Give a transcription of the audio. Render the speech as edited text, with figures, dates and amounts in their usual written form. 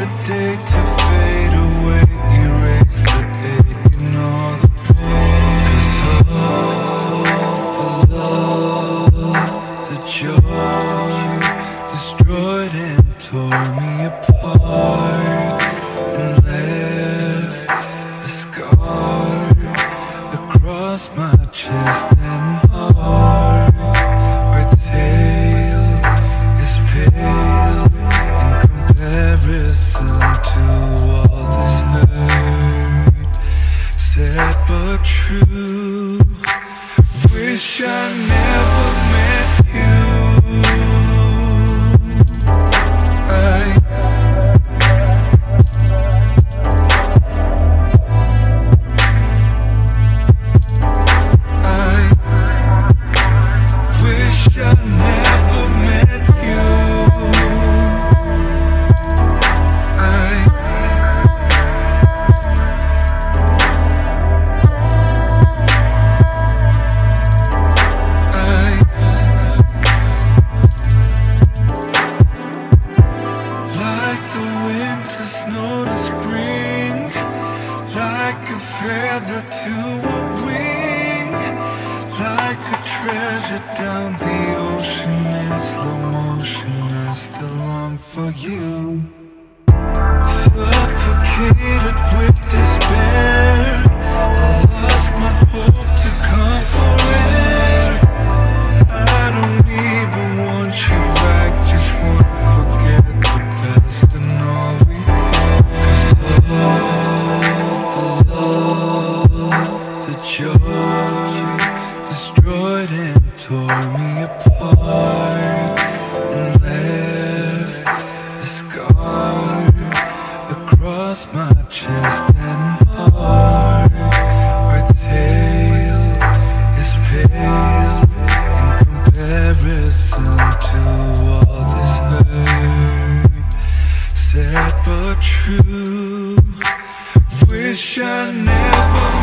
the day to fade away, erase the ache and all the pain. 'Cause all the love, the joy, destroyed and tore me apart, and left a scar across my chest and heart. Our tale is pale in comparison to all this hurt. Sad but true, wish I never met you. Snow to spring, like a feather to a wing, like a treasure down the ocean in slow motion. I still long for you. Suffocated with despair, I lost my hope to come for air. I don't even want you back, just want to forget the past and all we had. 'Cause all the love, the joy, destroyed and tore me apart, and left a scar across my chest and heart. Our tale is pale in comparison to all this hurt. Sad but true, wish I never